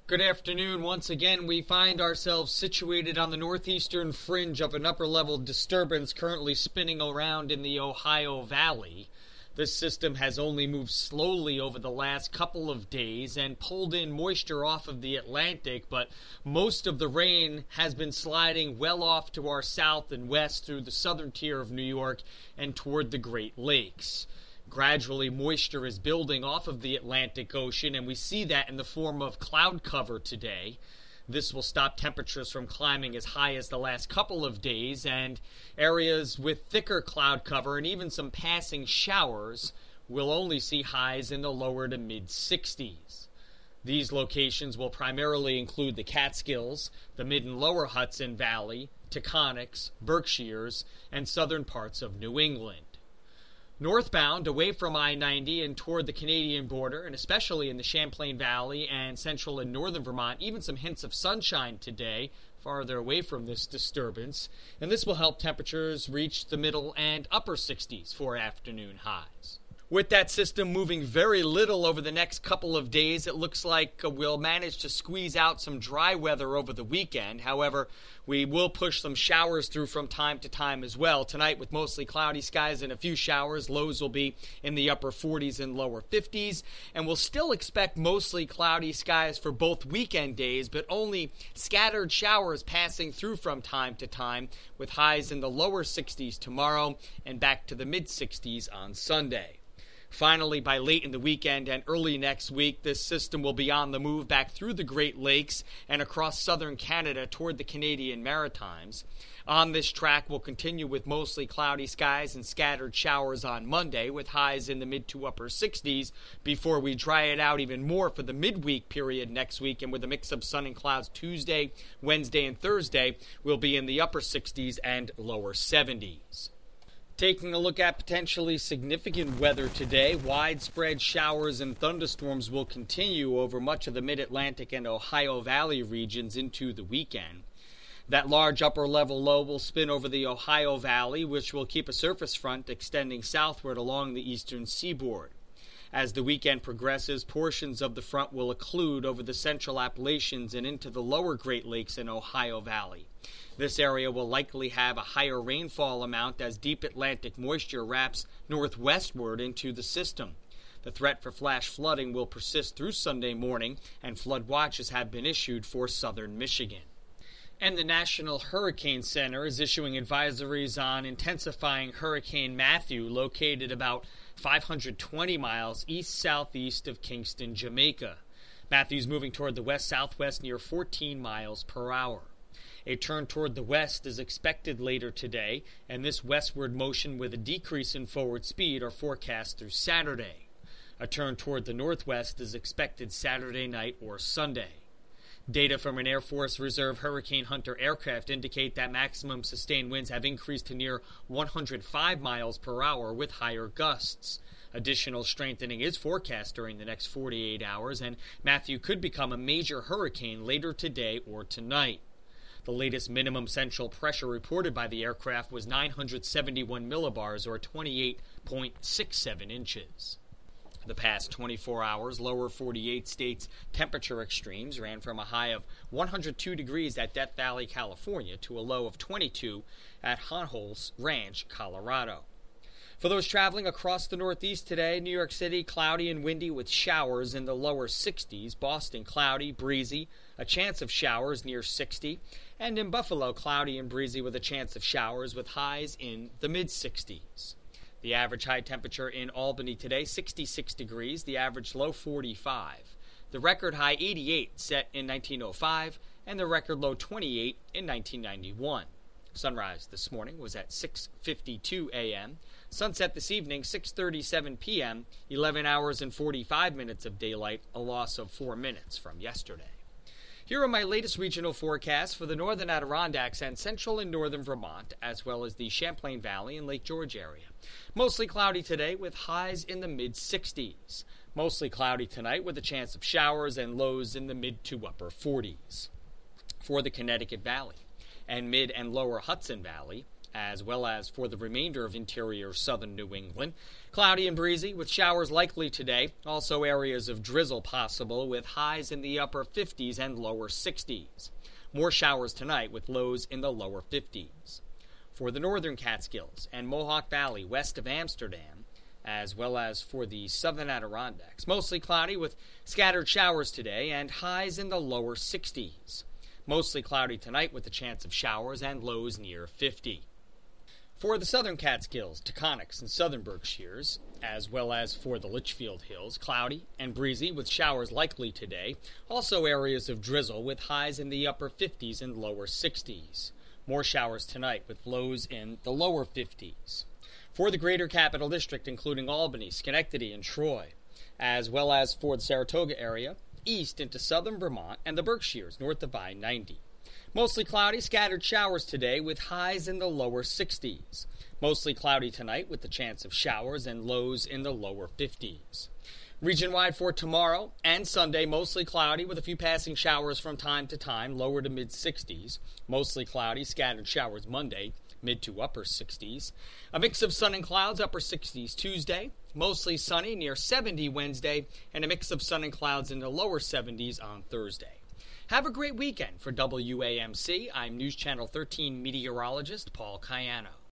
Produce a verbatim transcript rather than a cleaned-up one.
Good afternoon. Once again, we find ourselves situated on the northeastern fringe of an upper-level disturbance currently spinning around in the Ohio Valley. This system has only moved slowly over the last couple of days and pulled in moisture off of the Atlantic, but most of the rain has been sliding well off to our south and west through the southern tier of New York and toward the Great Lakes. Gradually, moisture is building off of the Atlantic Ocean, and we see that in the form of cloud cover today. This will stop temperatures from climbing as high as the last couple of days, and areas with thicker cloud cover and even some passing showers will only see highs in the lower to mid sixties. These locations will primarily include the Catskills, the mid and lower Hudson Valley, Taconics, Berkshires, and southern parts of New England. Northbound, away from I ninety and toward the Canadian border, and especially in the Champlain Valley and central and northern Vermont, even some hints of sunshine today, farther away from this disturbance, and this will help temperatures reach the middle and upper sixties for afternoon highs. With that system moving very little over the next couple of days, it looks like we'll manage to squeeze out some dry weather over the weekend. However, we will push some showers through from time to time as well. Tonight, with mostly cloudy skies and a few showers, lows will be in the upper forties and lower fifties. And we'll still expect mostly cloudy skies for both weekend days, but only scattered showers passing through from time to time, with highs in the lower sixties tomorrow and back to the mid sixties on Sunday. Finally, by late in the weekend and early next week, this system will be on the move back through the Great Lakes and across southern Canada toward the Canadian Maritimes. On this track, we'll continue with mostly cloudy skies and scattered showers on Monday, with highs in the mid to upper sixties, before we dry it out even more for the midweek period next week, and with a mix of sun and clouds Tuesday, Wednesday, and Thursday, we'll be in the upper sixties and lower seventies. Taking a look at potentially significant weather today, widespread showers and thunderstorms will continue over much of the mid-Atlantic and Ohio Valley regions into the weekend. That large upper-level low will spin over the Ohio Valley, which will keep a surface front extending southward along the eastern seaboard. As the weekend progresses, portions of the front will occlude over the central Appalachians and into the lower Great Lakes and Ohio Valley. This area will likely have a higher rainfall amount as deep Atlantic moisture wraps northwestward into the system. The threat for flash flooding will persist through Sunday morning, and flood watches have been issued for southern Michigan. And the National Hurricane Center is issuing advisories on intensifying Hurricane Matthew, located about five hundred twenty miles east-southeast of Kingston, Jamaica. Matthew's moving toward the west-southwest near fourteen miles per hour. A turn toward the west is expected later today, and this westward motion with a decrease in forward speed are forecast through Saturday. A turn toward the northwest is expected Saturday night or Sunday. Data from an Air Force Reserve Hurricane Hunter aircraft indicate that maximum sustained winds have increased to near one hundred five miles per hour with higher gusts. Additional strengthening is forecast during the next forty-eight hours, and Matthew could become a major hurricane later today or tonight. The latest minimum central pressure reported by the aircraft was nine hundred seventy-one millibars, or twenty-eight point six seven inches. The past twenty-four hours, lower forty-eight states' temperature extremes ran from a high of one hundred two degrees at Death Valley, California, to a low of twenty-two at Honholz Ranch, Colorado. For those traveling across the Northeast today, New York City cloudy and windy with showers in the lower sixties. Boston cloudy, breezy, a chance of showers near sixty. And in Buffalo cloudy and breezy with a chance of showers with highs in the mid sixties. The average high temperature in Albany today, sixty-six degrees. The average low, forty-five. The record high, eighty-eight, set in nineteen oh five. And the record low, twenty-eight, in nineteen ninety-one. Sunrise this morning was at six fifty-two a.m. Sunset this evening, six thirty-seven p.m., eleven hours and forty-five minutes of daylight, a loss of four minutes from yesterday. Here are my latest regional forecasts for the northern Adirondacks and central and northern Vermont, as well as the Champlain Valley and Lake George area. Mostly cloudy today with highs in the mid sixties. Mostly cloudy tonight with a chance of showers and lows in the mid to upper forties. For the Connecticut Valley and mid and lower Hudson Valley, as well as for the remainder of interior southern New England. Cloudy and breezy with showers likely today. Also areas of drizzle possible with highs in the upper fifties and lower sixties. More showers tonight with lows in the lower fifties. For the northern Catskills and Mohawk Valley west of Amsterdam, as well as for the southern Adirondacks, mostly cloudy with scattered showers today and highs in the lower sixties. Mostly cloudy tonight with a chance of showers and lows near fifty. For the southern Catskills, Taconics, and southern Berkshires, as well as for the Litchfield Hills, cloudy and breezy with showers likely today. Also areas of drizzle with highs in the upper fifties and lower sixties. More showers tonight with lows in the lower fifties. For the greater Capital District, including Albany, Schenectady, and Troy, as well as for the Saratoga area, east into southern Vermont, and the Berkshires north of I ninety. Mostly cloudy, scattered showers today with highs in the lower sixties. Mostly cloudy tonight with the chance of showers and lows in the lower fifties. Region-wide for tomorrow and Sunday, mostly cloudy with a few passing showers from time to time, lower to mid-sixties. Mostly cloudy, scattered showers Monday, mid to upper sixties. A mix of sun and clouds, upper sixties Tuesday. Mostly sunny, near seventy Wednesday. And a mix of sun and clouds in the lower seventies on Thursday. Have a great weekend. For W A M C, I'm News Channel thirteen meteorologist Paul Cayano.